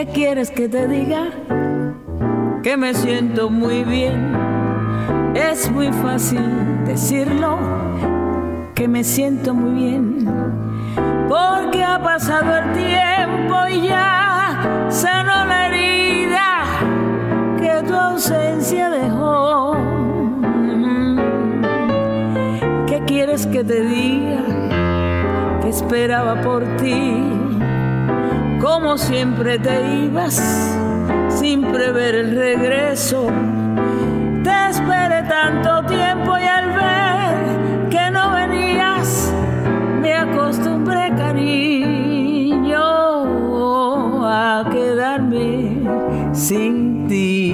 ¿Qué quieres que te diga? Que me siento muy bien. Es muy fácil decirlo, que me siento muy bien, porque ha pasado el tiempo y ya sanó la herida que tu ausencia dejó. ¿Qué quieres que te diga? Que esperaba por ti, como siempre te ibas sin prever el regreso. Te esperé tanto tiempo y al ver que no venías me acostumbré, cariño, a quedarme sin ti.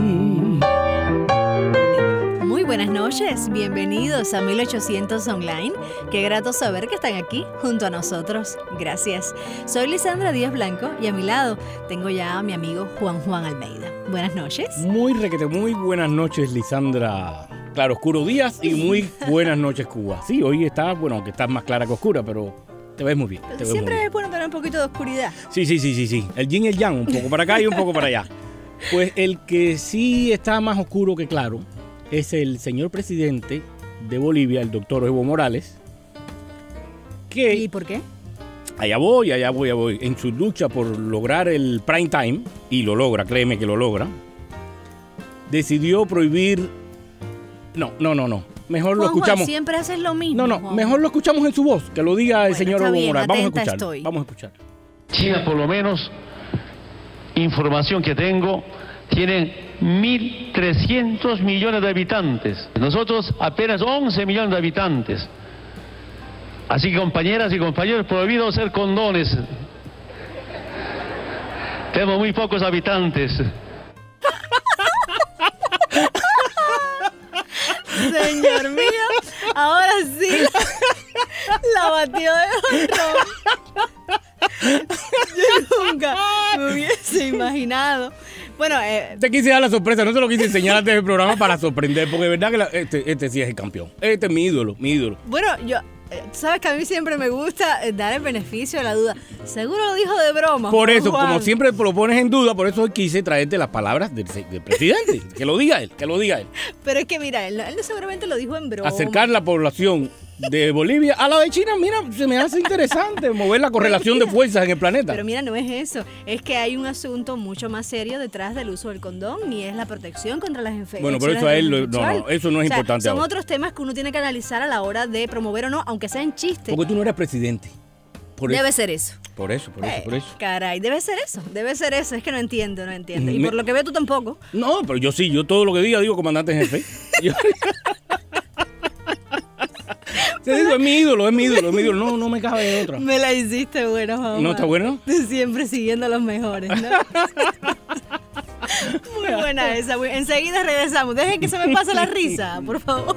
Muy buenas noches, bienvenidos a 1800 Online. Qué grato saber que están aquí junto a nosotros. Gracias. Soy Lisandra Díaz Blanco y a mi lado tengo ya a mi amigo Juan Almeida. Buenas noches. Muy buenas noches, Lisandra. Claro, oscuro Díaz y muy buenas noches, Cuba. Sí, hoy está, bueno, aunque estás más clara que oscura, pero te ves muy bien. Siempre es bueno tener un poquito de oscuridad. Sí. El yin y el yang, un poco para acá y un poco para allá. Pues el que sí está más oscuro que claro es el señor presidente de Bolivia, el doctor Evo Morales. ¿Y por qué? Allá voy. En su lucha por lograr el prime time, y lo logra, créeme que lo logra, decidió prohibir... No. Mejor lo escuchamos. Siempre haces lo mismo. No, mejor lo escuchamos en su voz, que lo diga el señor Evo Morales. Vamos a escuchar. China, por lo menos, información que tengo, tiene 1.300 millones de habitantes. Nosotros apenas 11 millones de habitantes. Así que, compañeras y compañeros, prohibido hacer condones. Tenemos muy pocos habitantes. Señor mío, ahora sí la batió de honrón. Yo nunca me hubiese imaginado. Bueno, te quise dar la sorpresa, no te lo quise enseñar antes del programa para sorprender, porque de verdad que este sí es el campeón. Este es mi ídolo. Bueno, sabes que a mí siempre me gusta dar el beneficio de la duda. Seguro lo dijo de broma. Por eso, Juan. como siempre lo pones en duda, por eso hoy quise traerte las palabras del presidente. Que lo diga él. Pero es que mira, él seguramente lo dijo en broma. Acercar la población de Bolivia a la de China, mira, se me hace interesante mover la correlación de fuerzas en el planeta. Pero mira, no es eso. Es que hay un asunto mucho más serio detrás del uso del condón y es la protección contra las infecciones. Bueno, pero eso a él eso no es importante. Son ahora. Otros temas que uno tiene que analizar a la hora de promover o no, aunque sean chistes. Porque tú no eres presidente. Debe ser eso. Por eso. Caray, debe ser eso. Es que no entiendo. Y por lo que veo tú tampoco. No, pero yo sí, yo todo lo que digo comandante en jefe. Te digo, es mi ídolo, no me cabe de otra. Me la hiciste buena, mamá. ¿No está bueno? Siempre siguiendo a los mejores, ¿no? Muy buena esa. Enseguida regresamos. Dejen que se me pase la risa, por favor.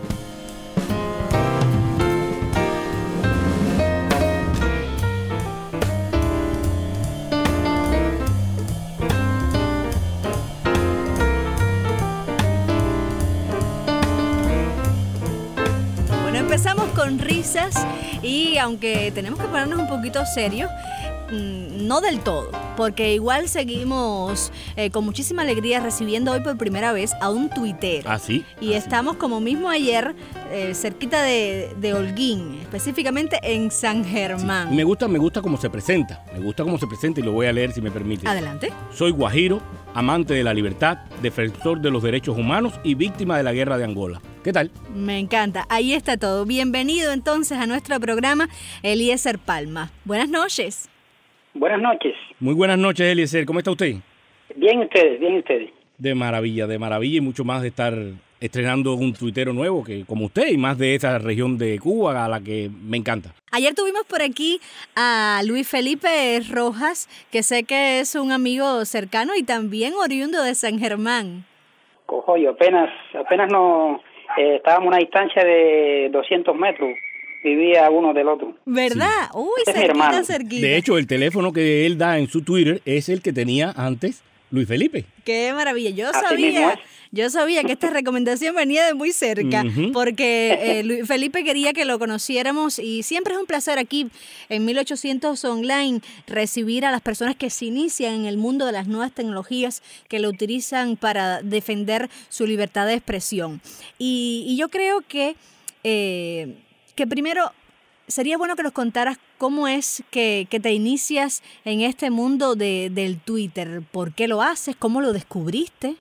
Empezamos con risas y aunque tenemos que ponernos un poquito serios, no del todo, porque igual seguimos con muchísima alegría recibiendo hoy por primera vez a un tuitero. ¿Ah, sí? Y estamos como mismo ayer cerquita de Holguín, específicamente en San Germán. Sí. Me gusta cómo se presenta. Y lo voy a leer si me permite. Adelante. Soy guajiro, amante de la libertad, defensor de los derechos humanos y víctima de la guerra de Angola. ¿Qué tal? Me encanta. Ahí está todo. Bienvenido entonces a nuestro programa, Eliezer Palma. Buenas noches. Buenas noches. Muy buenas noches, Eliezer. ¿Cómo está usted? Bien ustedes. De maravilla y mucho más de estar estrenando un tuitero nuevo que como usted y más de esa región de Cuba a la que me encanta. Ayer tuvimos por aquí a Luis Felipe Rojas, que sé que es un amigo cercano y también oriundo de San Germán. Cojo, yo apenas no estábamos a una distancia de 200 metros. Vivía uno del otro. ¿Verdad? Sí. Uy, cerquita. De hecho, el teléfono que él da en su Twitter es el que tenía antes Luis Felipe. Qué maravilla. Así mismo es. Yo sabía que esta recomendación venía de muy cerca, porque Luis Felipe quería que lo conociéramos y siempre es un placer aquí en 1800 Online recibir a las personas que se inician en el mundo de las nuevas tecnologías, que lo utilizan para defender su libertad de expresión. Y yo creo que primero sería bueno que nos contaras cómo es que te inicias en este mundo del Twitter. ¿Por qué lo haces? ¿Cómo lo descubriste?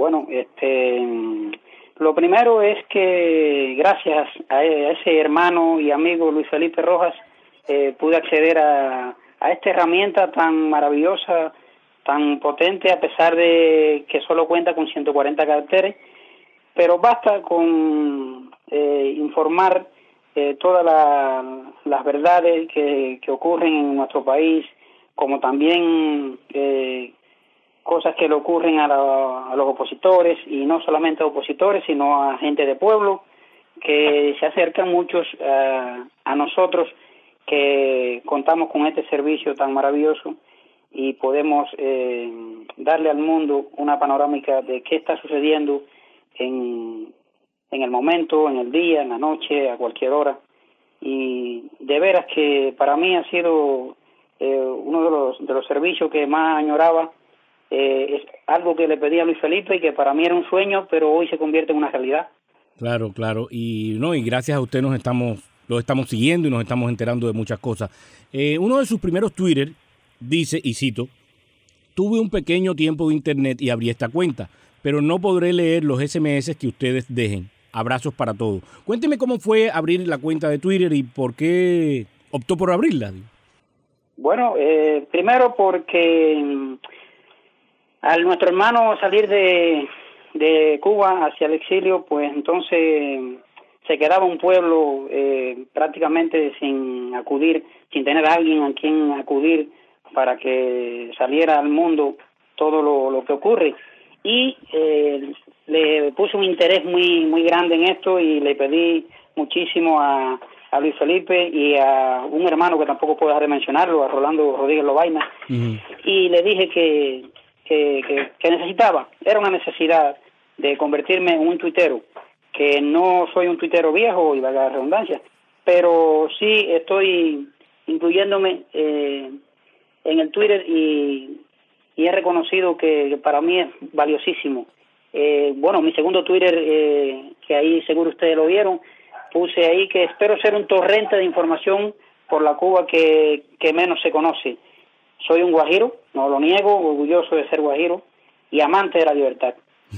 Lo primero es que gracias a ese hermano y amigo Luis Felipe Rojas pude acceder a esta herramienta tan maravillosa, tan potente, a pesar de que solo cuenta con 140 caracteres, pero basta con informar todas las verdades que ocurren en nuestro país, como también cosas que le ocurren a los opositores, y no solamente a opositores, sino a gente de pueblo, que se acercan muchos a nosotros, que contamos con este servicio tan maravilloso y podemos darle al mundo una panorámica de qué está sucediendo en el momento, en el día, en la noche, a cualquier hora. Y de veras que para mí ha sido uno de los servicios que más añoraba. Es algo que le pedí a Luis Felipe y que para mí era un sueño, pero hoy se convierte en una realidad. Claro. Y gracias a usted lo estamos siguiendo y nos estamos enterando de muchas cosas. Uno de sus primeros Twitter dice, y cito: tuve un pequeño tiempo de internet y abrí esta cuenta, pero no podré leer los SMS que ustedes dejen. Abrazos para todos. Cuénteme cómo fue abrir la cuenta de Twitter y por qué optó por abrirla. Bueno, primero porque al nuestro hermano salir de Cuba hacia el exilio, pues entonces se quedaba un pueblo prácticamente sin tener a alguien a quien acudir para que saliera al mundo todo lo que ocurre. Y le puse un interés muy grande en esto y le pedí muchísimo a Luis Felipe y a un hermano que tampoco puedo dejar de mencionarlo, a Rolando Rodríguez Lobaina, y le dije que necesitaba, era una necesidad de convertirme en un tuitero, que no soy un tuitero viejo, y valga la redundancia, pero sí estoy incluyéndome en el Twitter y he reconocido que para mí es valiosísimo. Mi segundo Twitter, que ahí seguro ustedes lo vieron, puse ahí que espero ser un torrente de información por la Cuba que menos se conoce. Soy un guajiro, no lo niego, orgulloso de ser guajiro y amante de la libertad.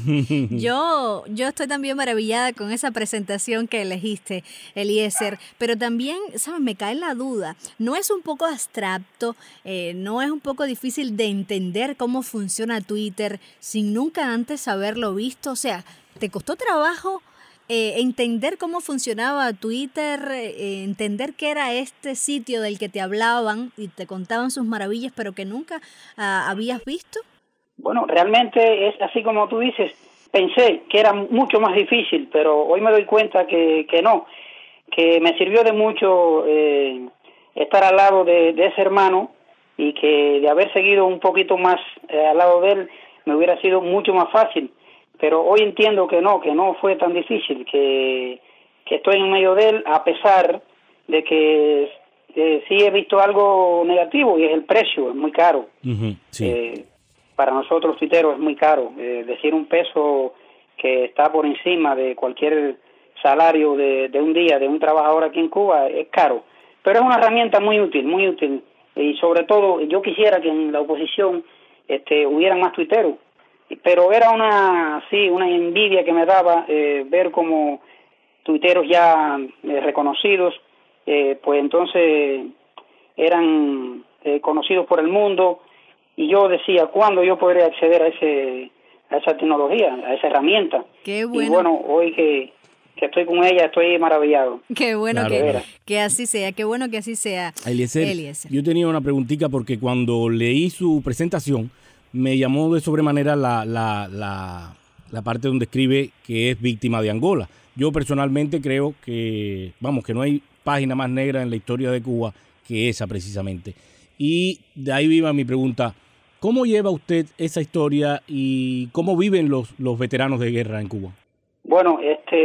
Yo estoy también maravillada con esa presentación que elegiste, Eliezer, pero también, ¿sabes? Me cae la duda. ¿No es un poco abstracto, no es un poco difícil de entender cómo funciona Twitter sin nunca antes haberlo visto? O sea, ¿te costó trabajo entender cómo funcionaba Twitter, entender qué era este sitio del que te hablaban y te contaban sus maravillas, pero que nunca habías visto? Bueno, realmente es así como tú dices. Pensé que era mucho más difícil, pero hoy me doy cuenta que no, que me sirvió de mucho estar al lado de ese hermano, y que de haber seguido un poquito más al lado de él me hubiera sido mucho más fácil. Pero hoy entiendo que no fue tan difícil, que estoy en medio de él, a pesar de que sí he visto algo negativo, y es el precio, es muy caro. Sí. Para nosotros tuiteros es muy caro. Decir un peso que está por encima de cualquier salario de un día de un trabajador aquí en Cuba es caro. Pero es una herramienta muy útil. Y sobre todo, yo quisiera que en la oposición hubieran más tuiteros. Pero era una envidia que me daba ver como tuiteros ya reconocidos, pues entonces eran conocidos por el mundo. Y yo decía, ¿cuándo yo podré acceder a esa tecnología, a esa herramienta? Qué bueno. Y bueno, hoy que estoy con ella, estoy maravillado. Qué bueno que así sea, qué bueno que así sea. Eliezer, yo tenía una preguntita, porque cuando leí su presentación me llamó de sobremanera la parte donde escribe que es víctima de Angola. Yo personalmente creo que no hay página más negra en la historia de Cuba que esa precisamente. Y de ahí viva mi pregunta: ¿Cómo lleva usted esa historia y cómo viven los veteranos de guerra en Cuba? Bueno,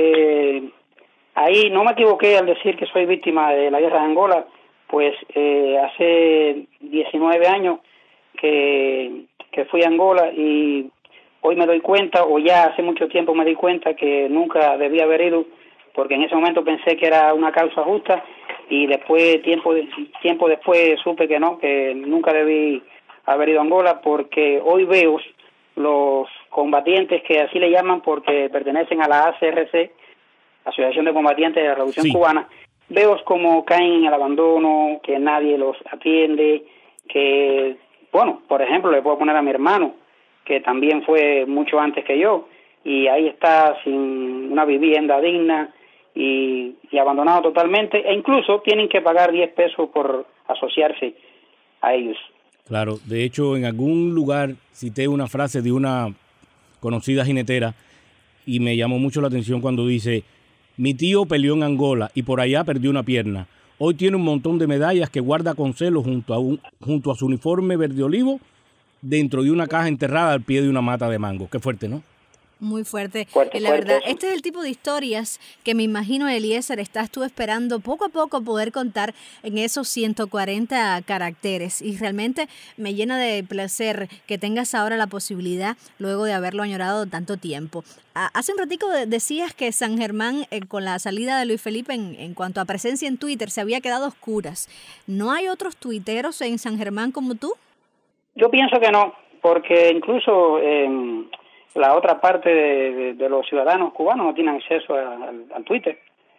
ahí no me equivoqué al decir que soy víctima de la guerra de Angola, pues hace 19 años que fui a Angola y hoy me doy cuenta, o ya hace mucho tiempo me di cuenta que nunca debía haber ido, porque en ese momento pensé que era una causa justa y después, tiempo después supe que no, que nunca debí haber ido a Angola, porque hoy veo los combatientes, que así le llaman porque pertenecen a la ACRC, Asociación de Combatientes de la Revolución Cubana, veo como caen en el abandono, que nadie los atiende, que, bueno, por ejemplo, le puedo poner a mi hermano, que también fue mucho antes que yo, y ahí está sin una vivienda digna y abandonado totalmente, e incluso tienen que pagar 10 pesos por asociarse a ellos. Claro, de hecho, en algún lugar cité una frase de una conocida jinetera y me llamó mucho la atención cuando dice: mi tío peleó en Angola y por allá perdió una pierna. Hoy tiene un montón de medallas que guarda con celo junto a su uniforme verde olivo dentro de una caja enterrada al pie de una mata de mango. Qué fuerte, ¿no? Muy fuerte. La verdad, este es el tipo de historias que me imagino, Eliezer, estás tú esperando poco a poco poder contar en esos 140 caracteres. Y realmente me llena de placer que tengas ahora la posibilidad, luego de haberlo añorado tanto tiempo. Hace un ratico decías que San Germán, con la salida de Luis Felipe en cuanto a presencia en Twitter, se había quedado a oscuras. ¿No hay otros tuiteros en San Germán como tú? Yo pienso que no, porque incluso la otra parte de los ciudadanos cubanos no tienen acceso al Twitter.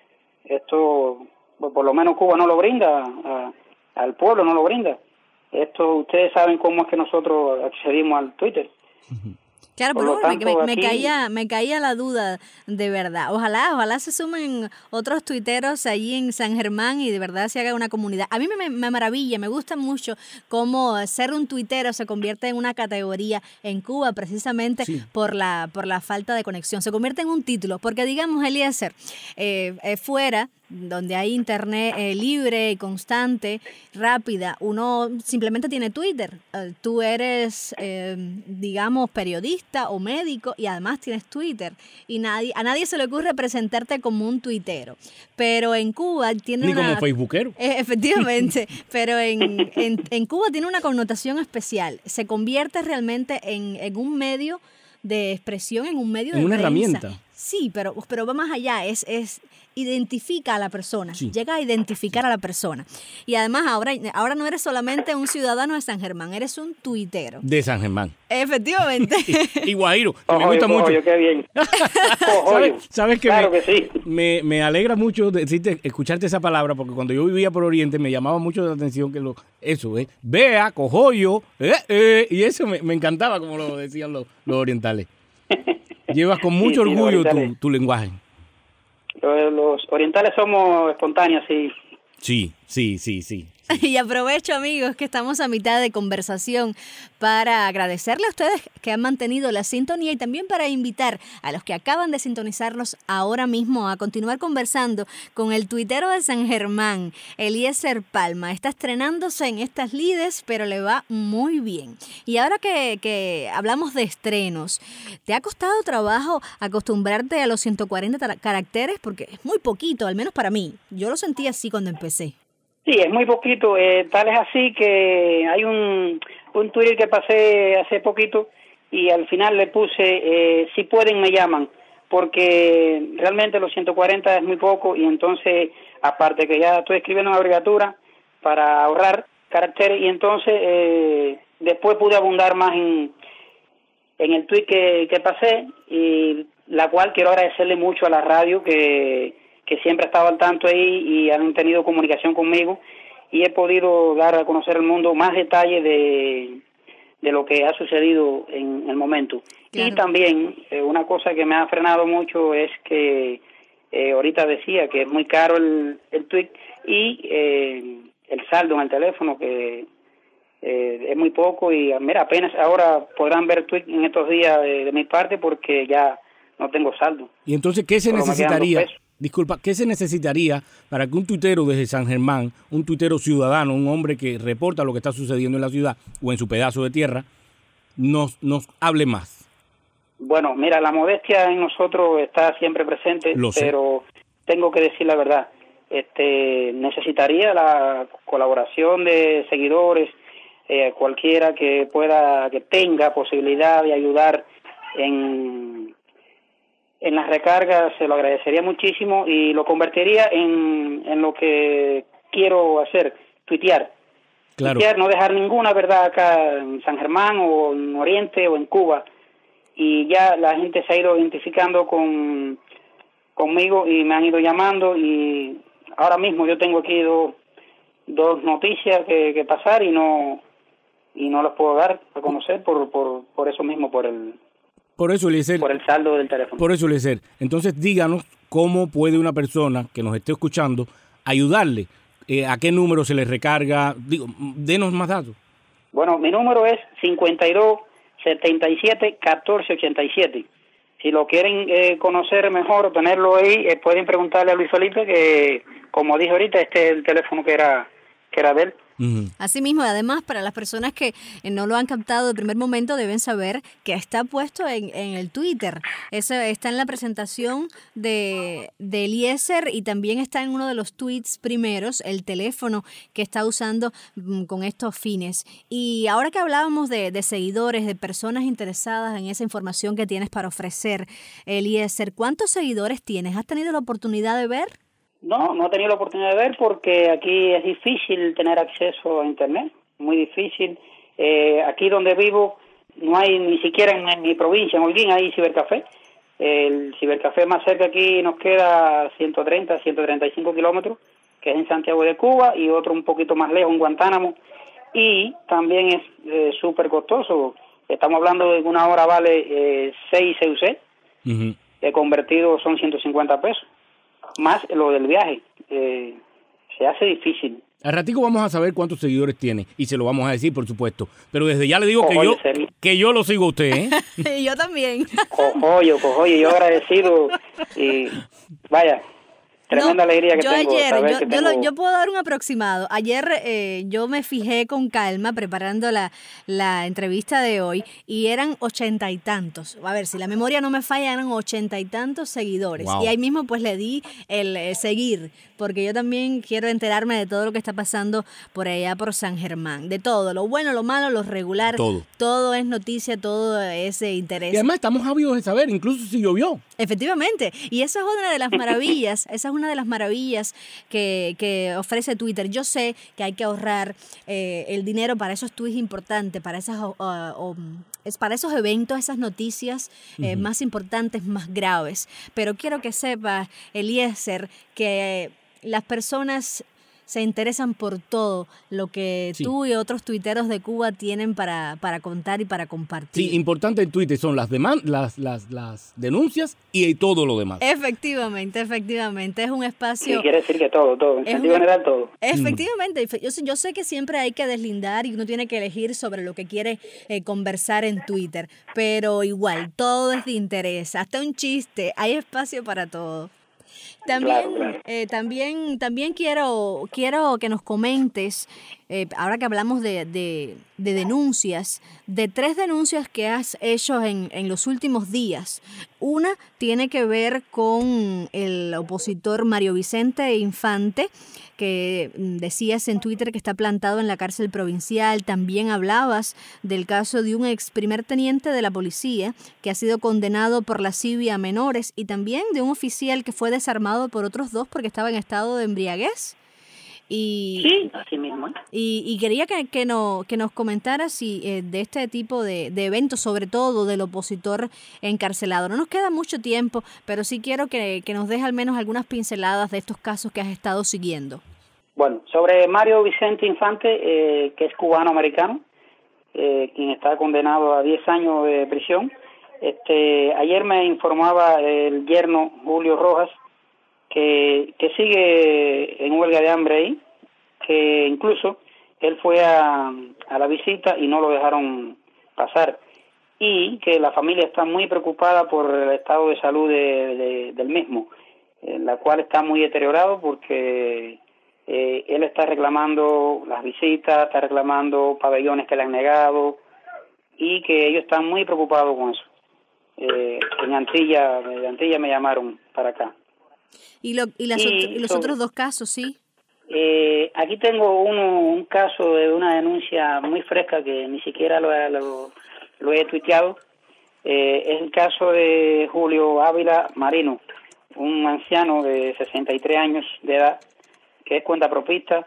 Esto, por lo menos Cuba no lo brinda, al pueblo no lo brinda. Esto, ustedes saben cómo es que nosotros accedimos al Twitter. Claro, pero me caía la duda, de verdad. Ojalá se sumen otros tuiteros allí en San Germán y de verdad se haga una comunidad. A mí me maravilla, me gusta mucho cómo ser un tuitero se convierte en una categoría en Cuba, precisamente por la falta de conexión. Se convierte en un título, porque digamos, Eliezer, fuera, donde hay internet libre y constante, rápida, uno simplemente tiene Twitter. Tú eres, digamos, periodista o médico y además tienes Twitter. Y a nadie se le ocurre presentarte como un tuitero. Pero en Cuba tiene como facebookero. Efectivamente, pero en Cuba tiene una connotación especial. Se convierte realmente en un medio de expresión, en un medio de una prensa. Herramienta. Sí, pero va más allá, es identifica a la persona, llega a identificar a la persona. Y además ahora no eres solamente un ciudadano de San Germán, eres un tuitero. De San Germán. Efectivamente. y Guajiro, que me gusta mucho. Qué bien. ¿Sabes que claro que sí. Me alegra mucho escucharte esa palabra, porque cuando yo vivía por Oriente me llamaba mucho la atención que vea, cojollo, y eso me encantaba como lo decían los orientales. Llevas con mucho orgullo tu lenguaje. Los orientales somos espontáneos, sí. Sí. Y aprovecho, amigos, que estamos a mitad de conversación para agradecerle a ustedes que han mantenido la sintonía y también para invitar a los que acaban de sintonizarnos ahora mismo a continuar conversando con el tuitero de San Germán, Eliezer Palma. Está estrenándose en estas lides, pero le va muy bien. Y ahora que hablamos de estrenos, ¿te ha costado trabajo acostumbrarte a los 140 caracteres? Porque es muy poquito, al menos para mí. Yo lo sentí así cuando empecé. Sí, es muy poquito, tal es así que hay un Twitter que pasé hace poquito y al final le puse, si pueden me llaman, porque realmente los 140 es muy poco y entonces, aparte que ya estoy escribiendo una abreviatura para ahorrar caracteres y entonces después pude abundar más en el tweet que pasé y la cual quiero agradecerle mucho a la radio que siempre ha estado al tanto ahí y han tenido comunicación conmigo y he podido dar a conocer al mundo más detalles de lo que ha sucedido en el momento. Claro. Y también una cosa que me ha frenado mucho es que ahorita decía que es muy caro el tweet y el saldo en el teléfono que es muy poco y mira, apenas ahora podrán ver tweet en estos días de mi parte porque ya no tengo saldo. ¿Y entonces qué se necesitaría? Disculpa, ¿qué se necesitaría para que un tuitero desde San Germán, un tuitero ciudadano, un hombre que reporta lo que está sucediendo en la ciudad o en su pedazo de tierra, nos hable más. Bueno, mira, la modestia en nosotros está siempre presente, pero tengo que decir la verdad. Necesitaría la colaboración de seguidores, cualquiera que tenga posibilidad de ayudar en las recargas, se lo agradecería muchísimo y lo convertiría en lo que quiero hacer, tuitear. Claro. Tuitear, no dejar ninguna verdad acá en San Germán o en Oriente o en Cuba. Y ya la gente se ha ido identificando conmigo y me han ido llamando y ahora mismo yo tengo aquí dos noticias que pasar y no las puedo dar a conocer por eso mismo, por eso, Eliezer, por el saldo del teléfono. Por eso, Eliezer, entonces díganos cómo puede una persona que nos esté escuchando ayudarle, a qué número se le recarga, denos más datos. Bueno, mi número es 5277-1487. Si lo quieren conocer mejor o tenerlo ahí, pueden preguntarle a Luis Felipe, que como dije ahorita, este es el teléfono que era de él. Uh-huh. Así mismo, además, para las personas que no lo han captado de primer momento, deben saber que está puesto en el Twitter. Eso está en la presentación de Eliezer y también está en uno de los tweets primeros, el teléfono que está usando con estos fines. Y ahora que hablábamos de seguidores, de personas interesadas en esa información que tienes para ofrecer, Eliezer, ¿cuántos seguidores tienes? ¿Has tenido la oportunidad de ver? No he tenido la oportunidad de ver porque aquí es difícil tener acceso a Internet, muy difícil. Aquí donde vivo no hay ni siquiera en mi provincia, en Holguín, hay cibercafé. El cibercafé más cerca aquí nos queda 135 kilómetros, que es en Santiago de Cuba, y otro un poquito más lejos, en Guantánamo. Y también es súper costoso. Estamos hablando de que una hora vale 6 CUC, uh-huh. Convertido son 150 pesos. Más lo del viaje, se hace difícil. Al ratico vamos a saber cuántos seguidores tiene y se lo vamos a decir, por supuesto. Pero desde ya le digo que yo lo sigo a usted, ¿eh? Y yo también. Cojollo, yo agradecido y vaya. Tremenda alegría que tengo. Yo puedo dar un aproximado. Ayer yo me fijé con calma preparando la entrevista de hoy y eran 80 y tantos. A ver, si la memoria no me falla, eran 80 y tantos seguidores. Wow. Y ahí mismo pues le di el seguir, porque yo también quiero enterarme de todo lo que está pasando por allá por San Germán. De todo, lo bueno, lo malo, lo regular. Todo es noticia, todo es interés. Y además estamos ávidos de saber, incluso si llovió. Efectivamente. Y esa es una de las maravillas, que ofrece Twitter. Yo sé que hay que ahorrar el dinero para esos tweets importantes, para para esos eventos, esas noticias uh-huh. más importantes, más graves. Pero quiero que sepas, Eliezer, que las personas se interesan por todo lo que tú y otros tuiteros de Cuba tienen para contar y para compartir. Sí, importante en Twitter son las denuncias y todo lo demás. Efectivamente, es un espacio... Sí, quiere decir que todo, en sentido general todo. Efectivamente, yo sé que siempre hay que deslindar y uno tiene que elegir sobre lo que quiere conversar en Twitter, pero igual, todo es de interés, hasta un chiste, hay espacio para todo. También, claro. También quiero que nos comentes, ahora que hablamos de denuncias, de 3 denuncias que has hecho en los últimos días. Una tiene que ver con el opositor Mario Vicente Infante, que decías en Twitter que está plantado en la cárcel provincial. También hablabas del caso de un ex primer teniente de la policía que ha sido condenado por lascivia a menores y también de un oficial que fue desarmado por otros 2 porque estaba en estado de embriaguez. Sí, así mismo. Y quería que nos comentaras si de este tipo de eventos, sobre todo del opositor encarcelado. No nos queda mucho tiempo, pero sí quiero que nos dejes al menos algunas pinceladas de estos casos que has estado siguiendo. Bueno, sobre Mario Vicente Infante, que es cubano-americano, quien está condenado a 10 años de prisión. Ayer me informaba el yerno Julio Rojas, que sigue en huelga de hambre ahí, que incluso él fue a la visita y no lo dejaron pasar, y que la familia está muy preocupada por el estado de salud del mismo, la cual está muy deteriorado porque él está reclamando las visitas, está reclamando pabellones que le han negado, y que ellos están muy preocupados con eso. En Antilla me llamaron para acá. ¿Y los otros 2 casos, sí? Aquí tengo un caso de una denuncia muy fresca que ni siquiera lo he tuiteado. Es el caso de Julio Ávila Marino, un anciano de 63 años de edad, que es cuentapropista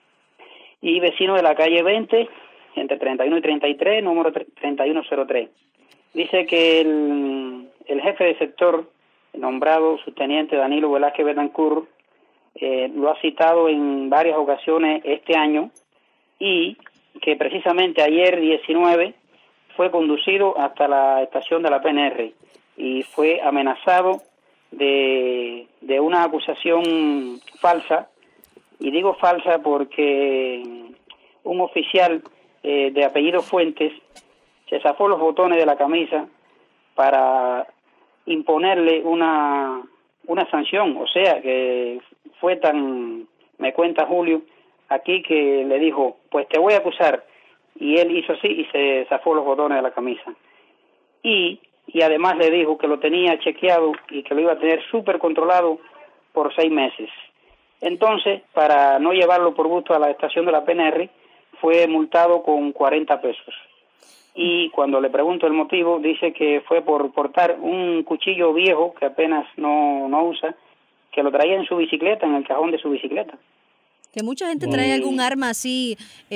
y vecino de la calle 20, entre 31 y 33, número 3103. Dice que el jefe de sector, nombrado subteniente Danilo Velázquez Betancourt, lo ha citado en varias ocasiones este año y que precisamente ayer 19 fue conducido hasta la estación de la PNR y fue amenazado de una acusación falsa, y digo falsa porque un oficial de apellido Fuentes se zafó los botones de la camisa para imponerle una sanción. O sea que fue tan, me cuenta Julio aquí, que le dijo, pues te voy a acusar, y él hizo así y se zafó los botones de la camisa. Y además le dijo que lo tenía chequeado y que lo iba a tener súper controlado por 6 meses. Entonces, para no llevarlo por gusto a la estación de la PNR, fue multado con 40 pesos. Y cuando le pregunto el motivo, dice que fue por portar un cuchillo viejo que apenas no usa, que lo traía en su bicicleta, en el cajón de su bicicleta. Que mucha gente trae algún arma así.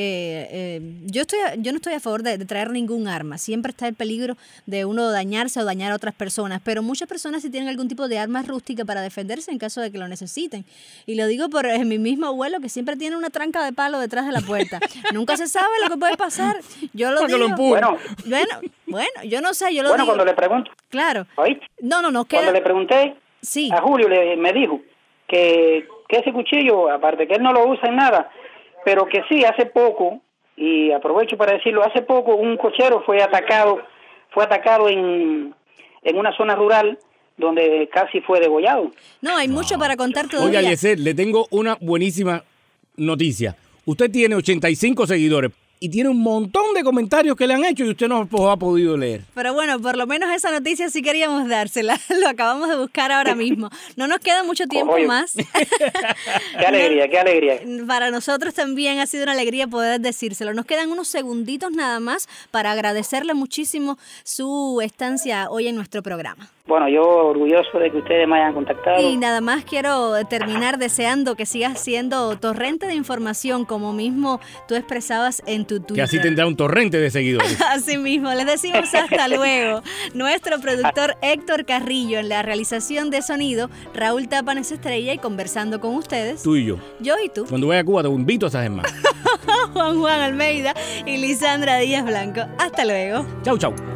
Yo no estoy a favor de traer ningún arma. Siempre está el peligro de uno dañarse o dañar a otras personas. Pero muchas personas sí tienen algún tipo de arma rústica para defenderse en caso de que lo necesiten. Y lo digo por mi mismo abuelo, que siempre tiene una tranca de palo detrás de la puerta. Nunca se sabe lo que puede pasar. Yo lo digo. Bueno, yo no sé. Yo lo digo. Cuando le pregunto. Claro. ¿Oíste? No. Cuando le pregunté a Julio, me dijo que ese cuchillo, aparte que él no lo usa en nada, pero que sí, hace poco, y aprovecho para decirlo, hace poco un cochero fue atacado en una zona rural donde casi fue degollado. No, hay mucho para contar todavía. Oiga, Eliezer, le tengo una buenísima noticia. Usted tiene 85 seguidores y tiene un montón de comentarios que le han hecho y usted no ha podido leer. Pero bueno, por lo menos esa noticia sí queríamos dársela. Lo acabamos de buscar ahora mismo. No nos queda mucho tiempo más. Qué alegría, qué alegría. Para nosotros también ha sido una alegría poder decírselo. Nos quedan unos segunditos nada más para agradecerle muchísimo su estancia hoy en nuestro programa. Bueno, yo orgulloso de que ustedes me hayan contactado. Y nada más quiero terminar deseando que sigas siendo torrente de información, como mismo tú expresabas en tu Twitter. Que así tendrá un torrente de seguidores. Así mismo, les decimos hasta luego. Nuestro productor Héctor Carrillo, en la realización de sonido, Raúl Tapanes Estrella, y conversando con ustedes. Tú y yo. Yo y tú. Cuando vaya a Cuba te invito a esas hermanas. Juan Almeida y Lisandra Díaz Blanco. Hasta luego. Chau, chau.